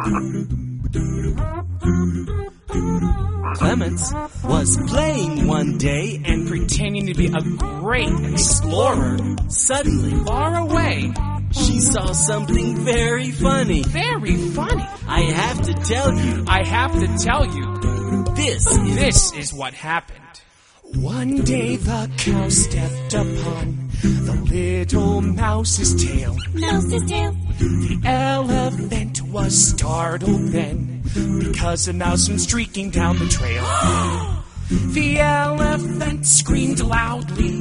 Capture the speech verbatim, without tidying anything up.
Clemens was playing one day and pretending to be a great explorer. Suddenly, Far away. she saw something very funny. Very funny. I have to tell you, I have to tell you, this is... this is what happened. One day the cow stepped upon the little mouse's tail. Mouse's tail. The elephant was startled then, because a mouse went streaking down the trail. The elephant screamed loudly.